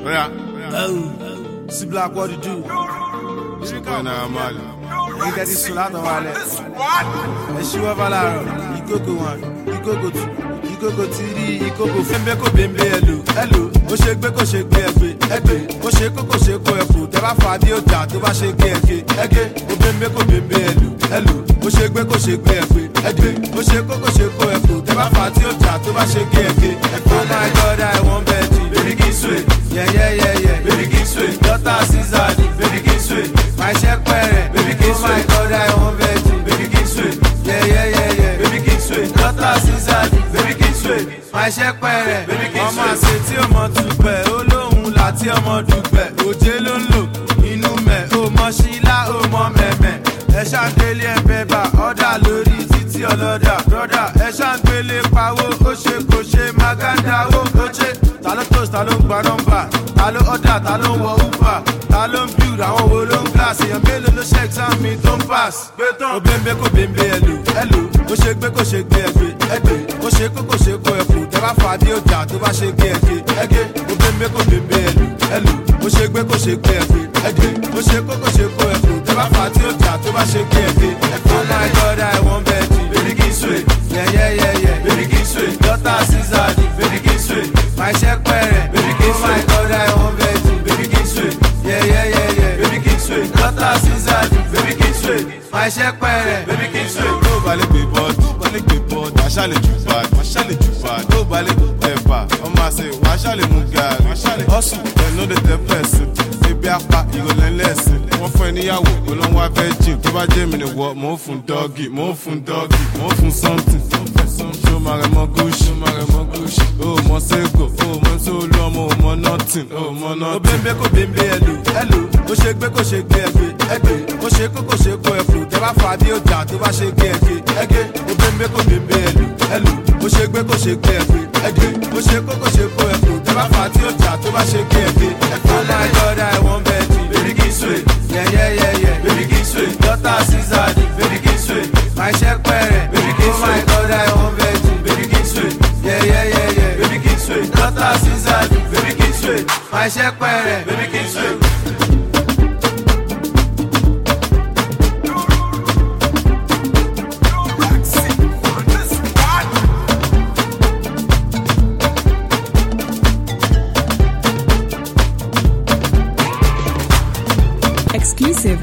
Oh, see Black, what you do? You get this soul out of our legs. And she was valor. You go go one, you go go two, you go go three, you go go fembe ko bembe hello. Ó ṣe gbé kó ṣe gbé ẹgbẹ́. Ó ṣe kó kó ṣe kó ẹkù. Tẹ́ bá fà bí ó jà tó bá ṣe gbé ẹgẹ́. Ó bembe ko bembe hello. Ó ṣe gbé kó ṣe gbé ẹgbẹ́. Ó ṣe kó kó ṣe kó ẹkù. Tẹ́ bá fà tí ó jà tó bá ṣe gbé ẹgẹ́. Oh my God, I want Betty. Baby Kingsway. Yeah. Baby Kingsway. Daughter Caesar. Baby Kingsway. My shepherd. Baby Kingsway. Oh my God, I want Betty. Baby Kingsway. Yeah. Baby Kingsway. Daughter Caesar. Baby Kingsway. My shepherd. Baby Kingsway. Ọmọ àṣẹ tí ọmọ dùpẹ̀, olóhùn láti ọmọ dùpẹ̀. Òjé ló ń lò inú mẹ́, ó mọ ṣílá, ó mọ mẹ̀mẹ̀. Ẹ ṣàǹdélé ẹ bẹ́ẹ̀ bá ọ̀dà lórí títí ọlọ́dà. Brọ́dà ẹ ṣàǹgbélé pawó, ó ṣe kò ṣe maganda ó ṣe. Ta ló toast, ta ló ń gba nọ́mbà, ta ló ọ̀dà, ta ló ń wọ uber, ta ló ń build, àwọn wo ló ń glass. Èèyàn mélòó ló ṣe exam mi tó ń pass. Gbé tán. Ó bẹ́ẹ̀ kó bẹ́ẹ̀ hello. Ó ṣe gbé kó ṣe gbé ẹgbẹ́. Ó ṣe kó kó ṣe kó ẹkù. Tẹ́ bá fà bí ó jà tó bá ṣe gbé ẹgẹ́. Ó bẹ́ẹ̀ kó bẹ́ẹ̀ hello. Ó ṣe gbé kó ṣe gbé ẹgbẹ́. Ó ṣe kó kó ṣe kó ẹkù. Tẹ́ bá fà tí ó jà tó bá ṣe gbé ẹgẹ́. Oh my God, I want Betty. Baby Kingsway. Yeah. Baby Kingsway. Daughter Caesar. Baby Kingsway. My shepherd. Baby Kingsway. Oh my God, I want Betty. Baby Kingsway. Yeah. Baby Kingsway. Daughter Caesar. Baby Kingsway. My shepherd. Baby Kingsway. Tó balẹ̀ gbé bọ́ọ̀dù, aṣálẹ̀ jù bad. Tó balẹ̀ ẹ̀fà, ọmọ àṣẹ wàá ṣàlẹ̀ mú gàrí. Hustle, ẹ̀ ló dé tẹ́ pẹ̀sì. Ebi apá ìrọ̀lẹ́ lẹ́sìn. Wọ́n fún ẹ níyàwó, olóhùn wá virgin. Tó bá jẹ́ mi ni wọ́, mò ń fún dọ́gì, mò ń fún something. Ṣó máa rẹ̀ mọ́ gúúsì, ó mọ ségò, ó mọ sólú ọmọ, ó mọ nothing, ó mọ nothing. Ó bẹ́ẹ̀ kó bẹ́ẹ̀ hello. Ó ṣe gbé kó ṣe gbé ẹgbẹ́. Ó ṣe kó kó ṣe kó ẹkù. Tẹ́ bá fà bí ó jà tó bá ṣe gbé ẹgẹ́. Ó bẹ́ẹ̀ kó bẹ́ẹ̀ hello. Ó ṣe gbé kó ṣe gbé ẹgbẹ́. Ó ṣe kó kó ṣe kó ẹkù. Tẹ́ bá fà tí ó jà tó bá ṣe gbé ẹgẹ́. Oh my God, I want Betty. Baby Kingsway. Yeah. Baby Kingsway. Daughter Caesar. Baby Kingsway. My shepherd. Baby Kingsway. Oh my God, I want Betty. Baby Kingsway. Yeah. Baby Kingsway. Daughter Caesar. Baby Kingsway. My shepherd.